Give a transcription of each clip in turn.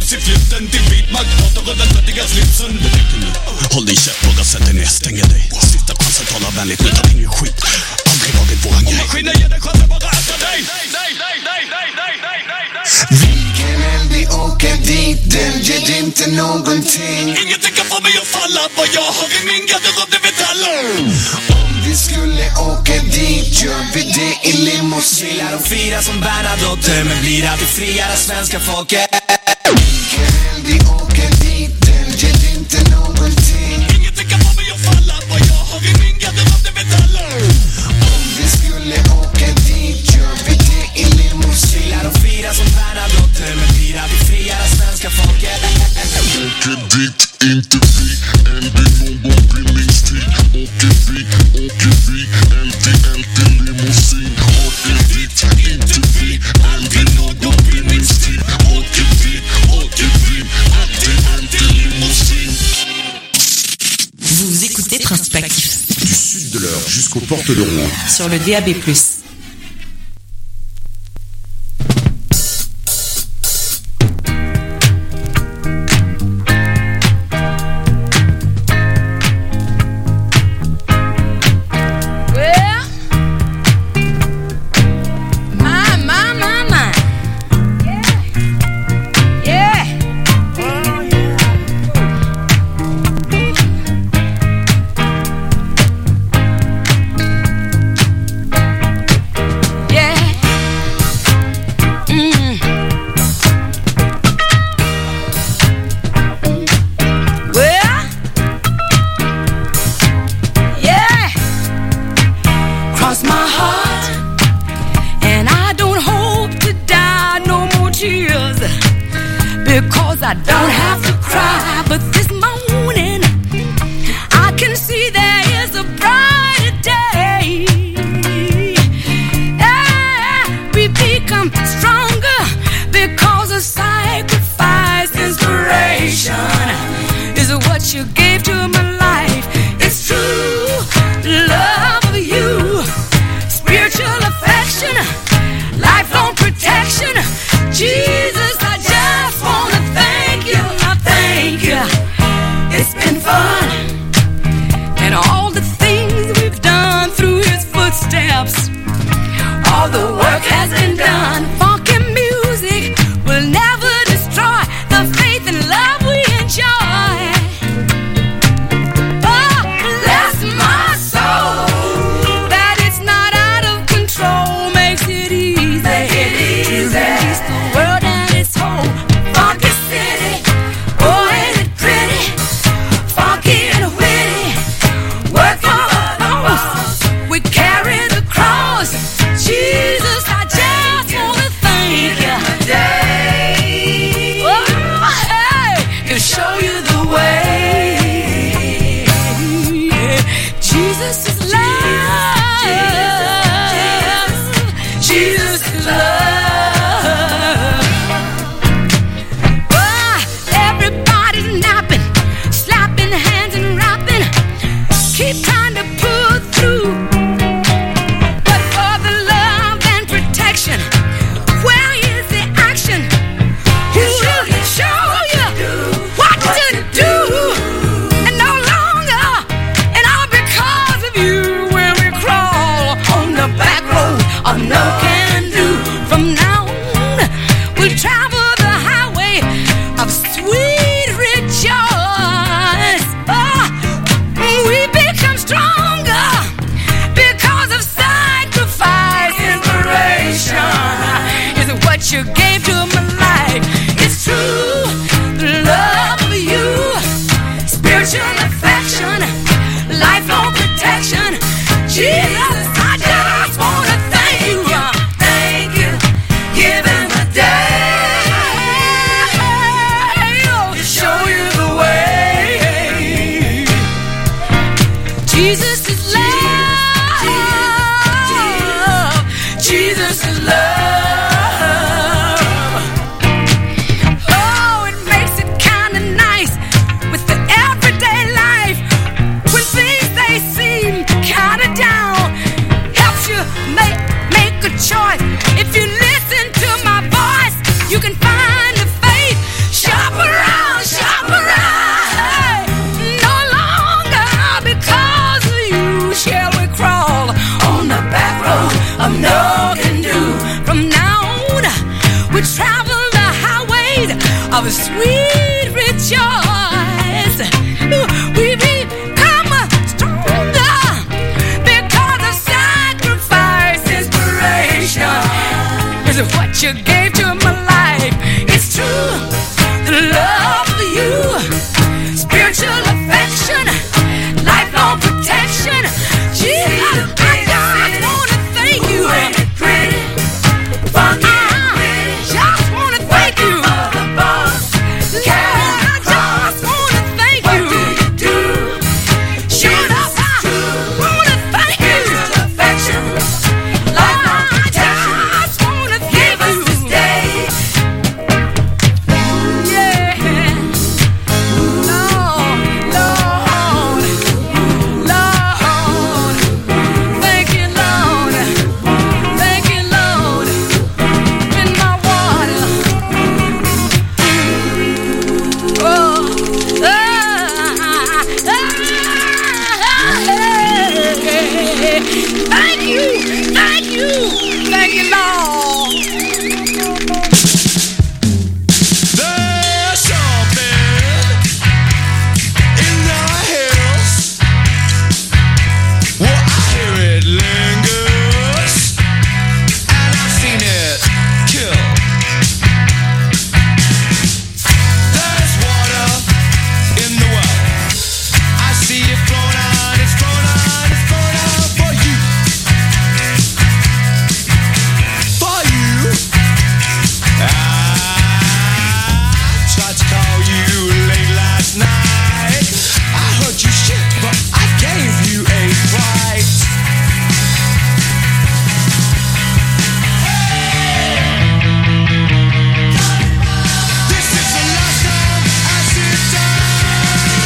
Finns i flytten till vit makt, hatar och den tvättiga slipsen. Håll din käft, våga sätta ner, stänger dig. Sista chansen, tala vänligt, nu tar ingen skit. Aldrig varit våran grej. Maskinen ger dig chansen, bara äta dig. Vilken eld vi åker dit, den ger inte någonting. Ingenting kan få mig att falla, vad jag har i min garderob, det vet alla. Om vi skulle åka dit, gör vi det i limousin. Gillar att fira som Bernadotte, men blir alltid friare svenska folket. Vilken eld vi åker dit, den ger inte någonting. Ingenting kan få mig att falla, vad jag har i min garderob, det vet alla. Om vi skulle åka dit, gör vi det i limousin. Gillar att fira som Bernadotte, men blir alltid friare svenska folket. Åker dit, inte vi, eld i någon bindningstid. Åker vi, eld i limousin. Åker dit, inte vi, eld i någon bindningstid. Åker vi, eld i limousin. Vous écoutez Principe Actif. Du sud de l'heure jusqu'aux portes de Rouen. Sur le DAB+. I don't have to cry, but this morning I can see there is a brighter day. We become stronger because of sacrifice. Inspiration is what you gave to my life. It's true, love of you, spiritual affection, lifelong protection. Jesus, I just wanna thank you. the sweet rejoice. We become stronger because of sacrifice. Inspiration is what you gave to my life. It's true, the love for you, spiritual affection, lifelong protection. Jesus, I just wanna thank you. Just wanna thank you. Yeah, I just wanna thank you. Shoot up, I wanna thank you. I just wanna give us this day. Yeah, Lord, Lord, Lord. Thank you, Lord. Thank you, Lord. In my water. Thank you, thank you, Lord. There's something in the hills. Well, I hear it lingers, and I've seen it kill. There's water in the well. I see it flowing on, it's flowing on, it's flowing on for you. For you. I tried to call you late last night. I heard you shit, but I gave you a fright. This is the last time I sit down.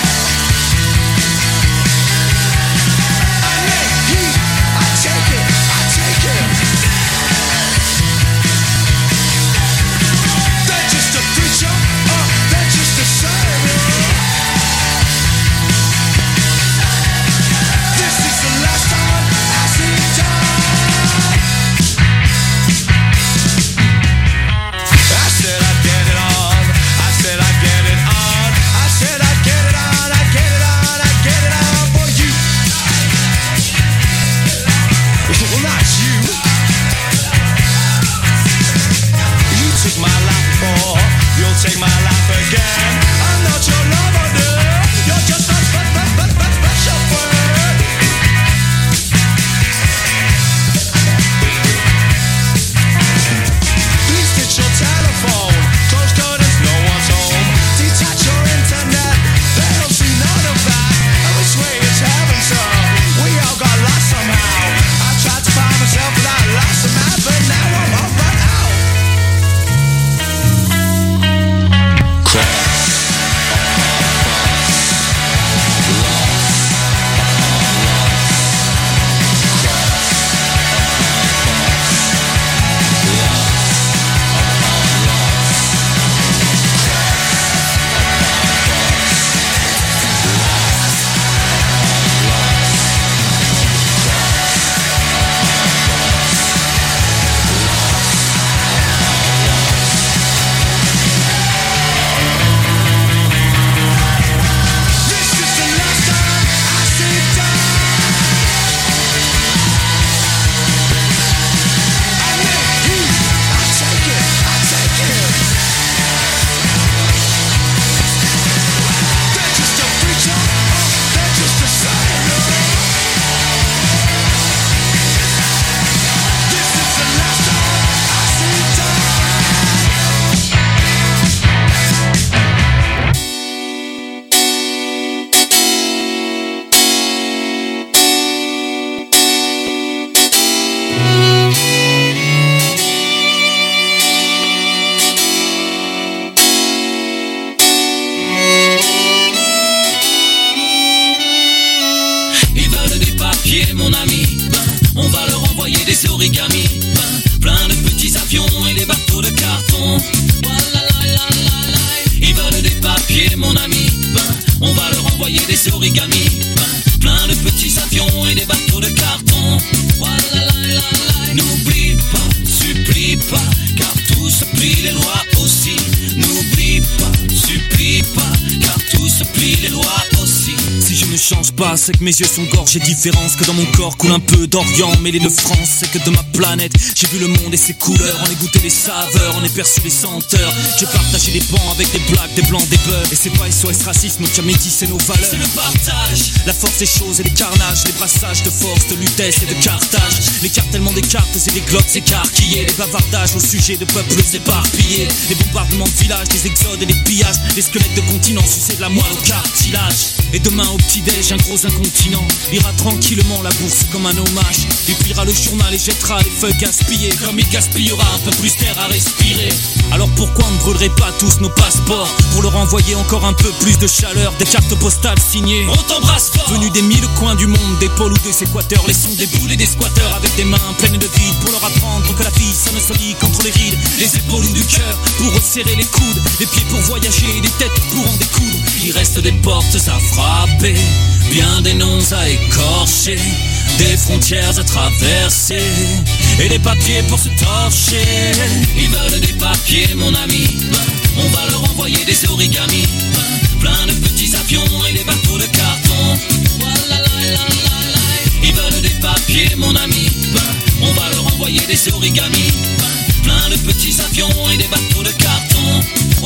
I make heat, I take it, I take it. They're just a preacher, they're just a sermon. This is the last time I sit down. I said I'd get it on, I said I'd get it on, I said I'd get it on, I'd get it on, I'd get it on for you. Well, not you. You took my life before, you'll take my life again. I'm not your lover, dear. You're just a special friend. Please ditch your telephone, close curtains, no one's home. Detach your internet, they don't see none of that. And we swear it's heaven, sir. We all got lost somehow. I tried to find myself, but I lost the map, but now I'm all run out. This is the last time I sit down. I make heat, I take it, I take it. They're just a preacher, they're just a sermon. This is the last time I sit down. Ils veulent des papiers, mon ami. Ben, on va leur envoyer des origamis. Ben, plein de petits avions et des bateaux de carton. Ils veulent des papiers, mon ami. Ben, on va leur envoyer des origamis. Ben, plein de petits avions et des bateaux de carton. N'oublie pas, supplie pas, car tout se plie, les lois aussi. N'oublie n'oublie pas, car tout se plie, les lois aussi. Si je ne change pas, c'est que mes yeux sont gorgés de différence, que dans mon corps coule un peu d'Orient mêlé de France. C'est que de ma planète, j'ai vu le monde et ses couleurs, on est goûté les saveurs, on est perçu les senteurs. J'ai partagé les bancs avec des blagues, des blancs, des beurs. Et c'est pas SOS racisme qui a métissé nos valeurs. C'est le partage, la force des choses et les carnages, les brassages de force, de Lutèce et de Carthage. L'écartèlement des cartes et des globes écarquillés, les bavardages au sujet de peuples éparpillés, les bombardements de villages, les exodes et les pillages, les squelettes de continents sucés de la moelle au cartilage. Et demain au petit-déj, un gros incontinent lira tranquillement la bourse comme un hommage. Il pliera le journal et jettera les feuilles gaspillées, comme il gaspillera un peu plus d'air à respirer. Alors pourquoi on ne brûlerait pas tous nos passeports pour leur envoyer encore un peu plus de chaleur, des cartes postales signées, on t'embrasse fort, venus des 1000 coins du monde, des pôles ou des équateurs. Laissons des boules et des squatteurs avec des mains pleines de vide, pour leur apprendre que la vie sonne solide contre les rides, les épaules ou du cœur pour resserrer les coudes, les pieds pour voyager, les têtes pour en découdre. Il reste des portes à frapper, bien des noms à écorcher, des frontières à traverser et des papiers pour se torcher. Ils veulent des papiers, mon ami, on va leur envoyer des origamis, plein de petits avions et des bateaux de carton. Ils veulent des papiers, mon ami, on va leur envoyer des origamis, plein de petits avions et des bateaux de carton.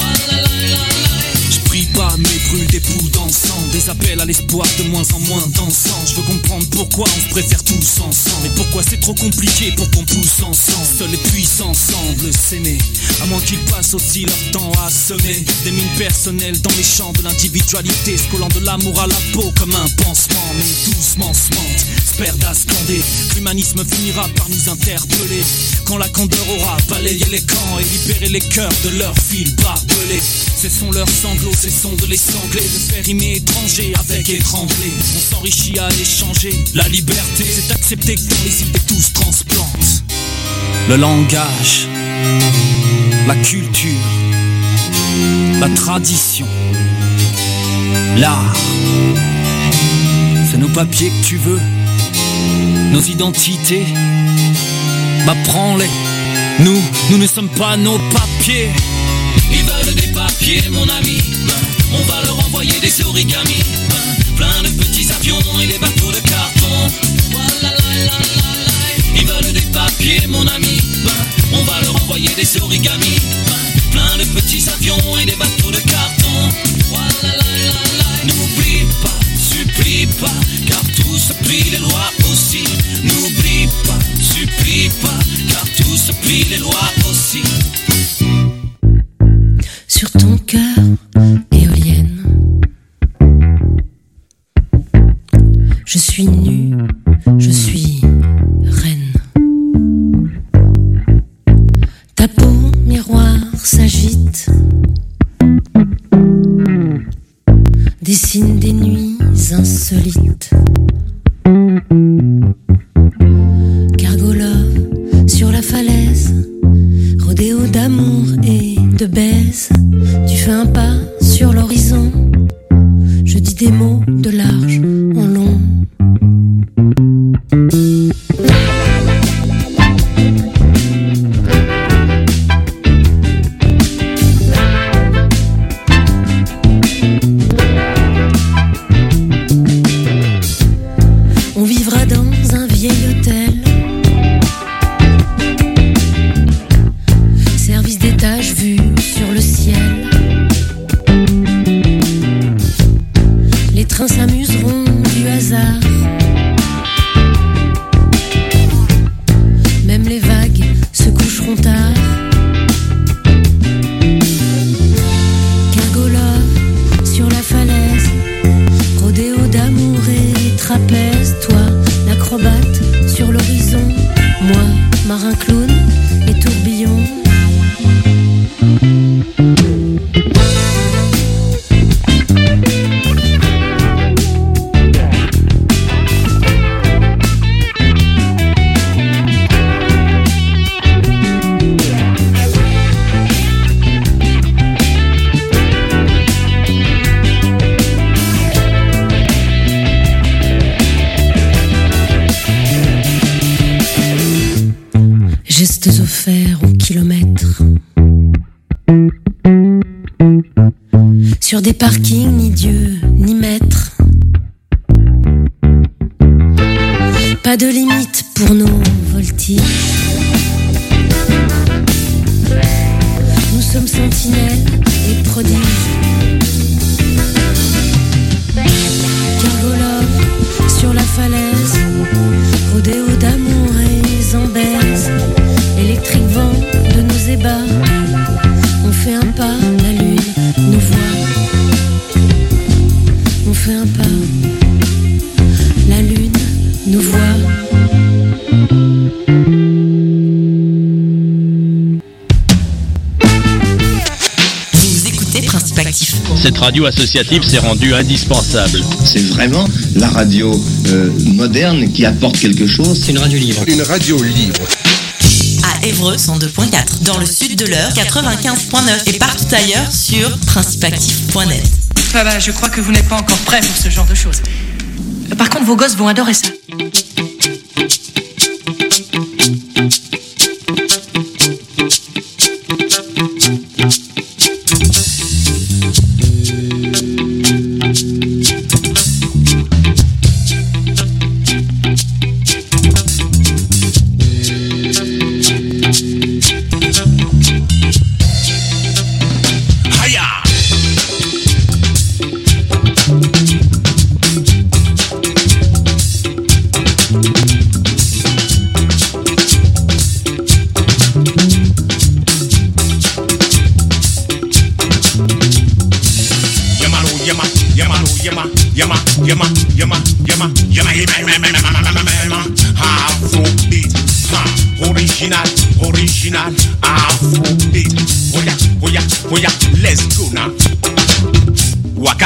Je prie pas mais brûle des bouts d'encens, des appels à l'espoir de moins en moins dansants. Je veux comprendre pourquoi on se préfère tous ensemble, et pourquoi c'est trop compliqué pour qu'on pousse ensemble. Seuls les puissants semblent s'aimer, à moins qu'ils passent aussi leur temps à semer des mines personnelles dans les champs de l'individualité, se collant de l'amour à la peau comme un pansement. Mais doucement se mentent, se perdent à scander, l'humanisme finira par nous interpeller, quand la candeur aura balayé les camps et libéré les cœurs de leurs fils barbelés. Cessons leurs sanglots, cessons de les sangler, de faire rimer étranger avec étranglé. On s'enrichit à échanger, la liberté c'est accepter que dans les idées tout se transplante. Le langage, la culture, la tradition, l'art, c'est nos papiers que tu veux, nos identités, bah prends-les. Nous ne sommes pas nos papiers. Ils veulent des papiers, mon ami, on va leur envoyer des origamis, plein de petits avions et des bateaux de carton. Ils veulent des papiers, mon ami, on va leur envoyer des origamis, plein de petits avions et des bateaux de carton. N'oublie pas, supplie pas, car tout se plie, les lois aussi. N'oublie pas, supplie pas, car tout se plie, les lois aussi. Sur ton cœur, éolienne, je suis nue, je suis reine. Ta peau, miroir, s'agite, dessine des nuits insolites. Gargolove sur la falaise, rodéo d'amour et de baise. Tu fais un pas sur l'horizon, je dis des mots de large en long. On vivra dans un vieil hôtel, service d'étage vu sur le ciel. Les trains s'amuseront du hasard, même les vagues se coucheront tard. Gargolove sur la falaise, rodéo d'amour et trapèze. Toi, l'acrobate sur l'horizon, moi, marin clown et tourbillon. Gestes offerts au kilomètre, sur des parkings, ni Dieu, ni maître. Pas de limite pour nos voltiges. Nous sommes sentinelles et prodiges. Cargolove sur la falaise, rodéo d'amour et zambèze, électrique vent de nos ébats. On fait un pas, la lune nous voit. On fait un pas, la lune nous voit. Vous écoutez Principe Actif. Cette radio associative s'est rendue indispensable. C'est vraiment la radio moderne qui apporte quelque chose. C'est une radio libre. Une radio libre. À Évreux 102.4, dans le sud de l'Eure 95.9 et partout ailleurs sur principeactif.net. Ah bah, je crois que vous n'êtes pas encore prêts pour ce genre de choses. Par contre, vos gosses vont adorer ça. Original Afrobeat. Oya, let's go now. Waka.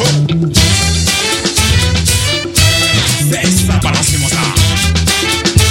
C'est ça, balancez-moi ça.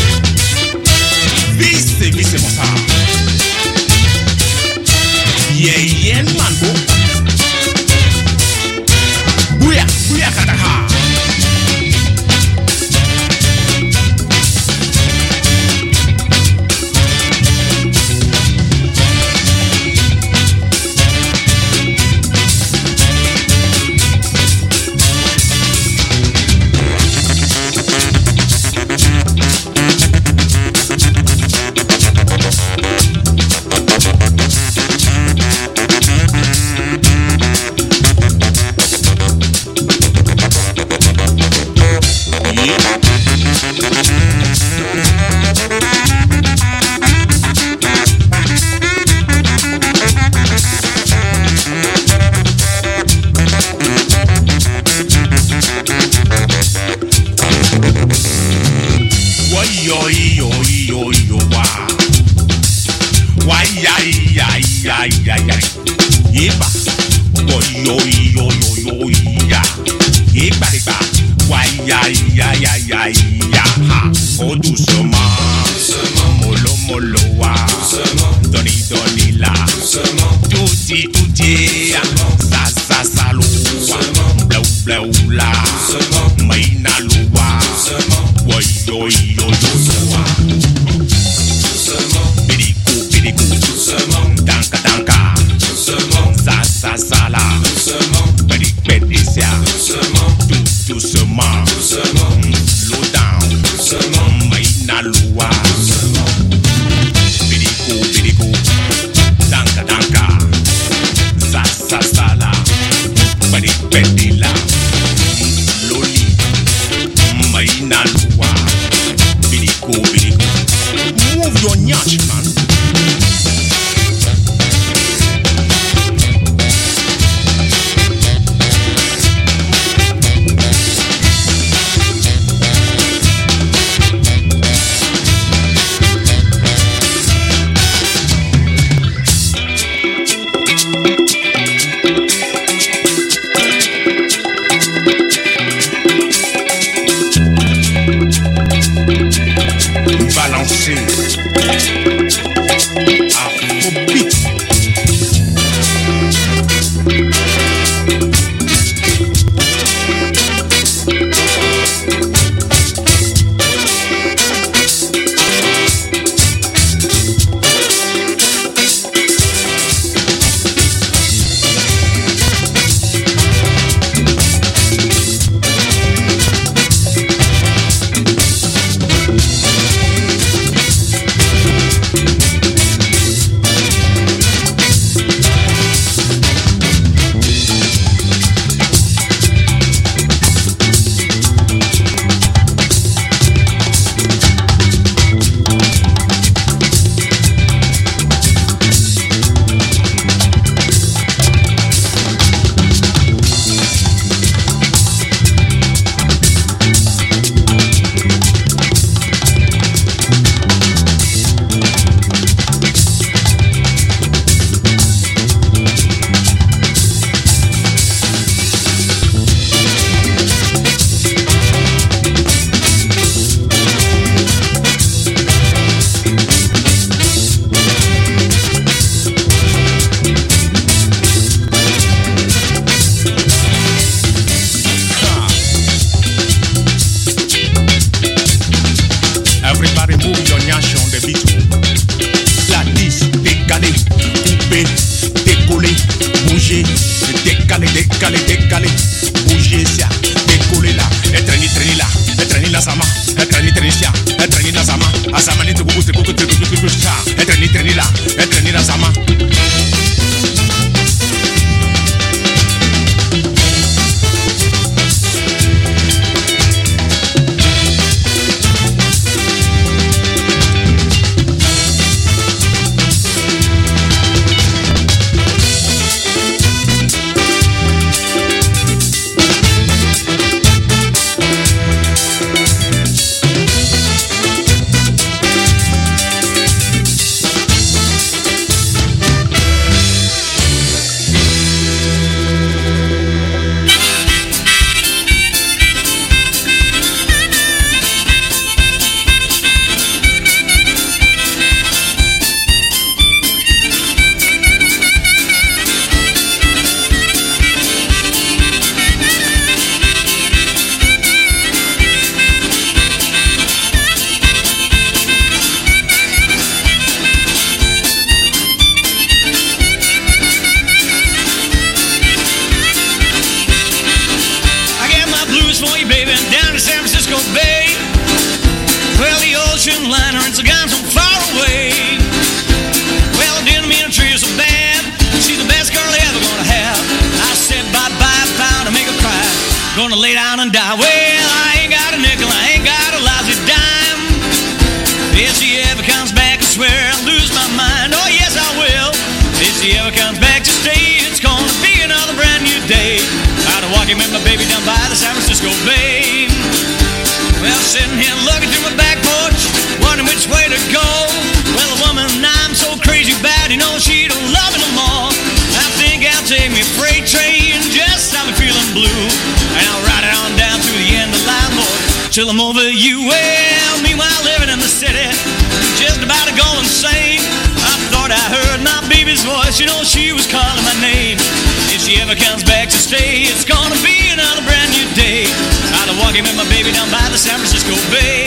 Sitting here looking through my back porch, wondering which way to go. Well, the woman I'm so crazy about, you know she don't love me no more. I think I'll take me freight train, just stop me feeling blue, and I'll ride it on down through the end of the line, boy, till I'm over you. Well, meanwhile living in the city, just about to go insane. I thought I heard my baby's voice, you know she was calling my name. If she ever comes back to stay, it's gonna be another brand new day. I'll walk him and my baby down by the San Francisco Bay.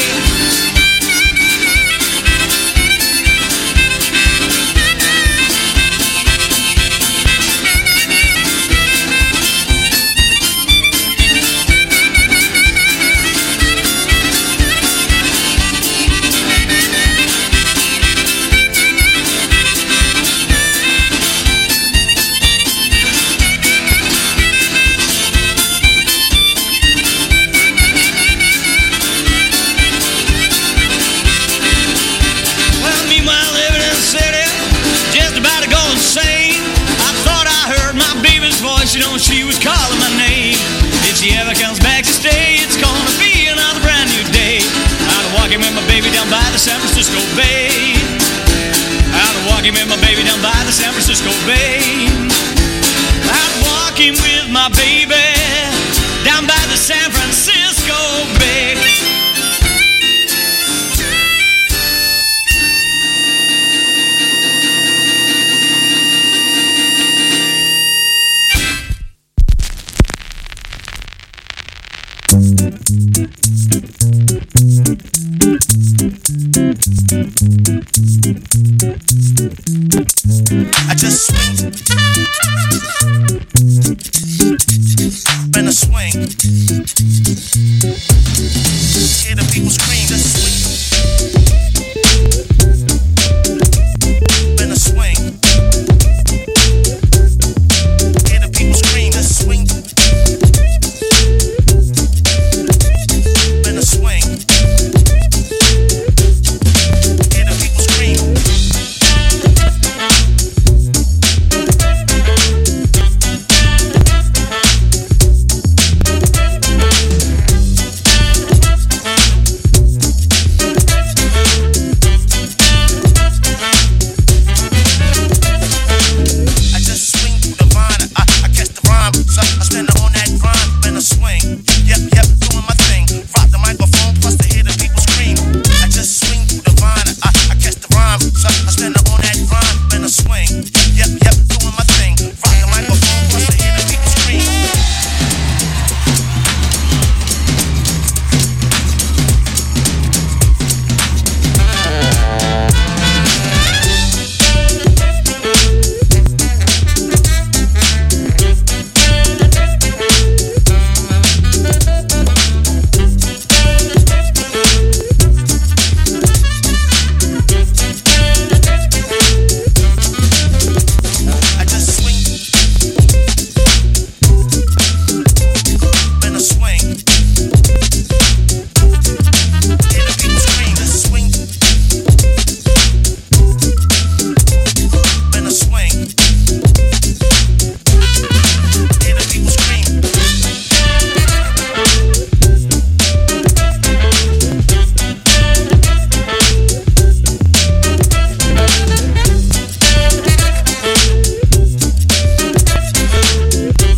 You know she was calling my name. If she ever comes back to stay, it's gonna be another brand new day. I'll walk him and my baby down by the San Francisco Bay. I'll walk him and my baby down by the San Francisco Bay. I'll walk him with my baby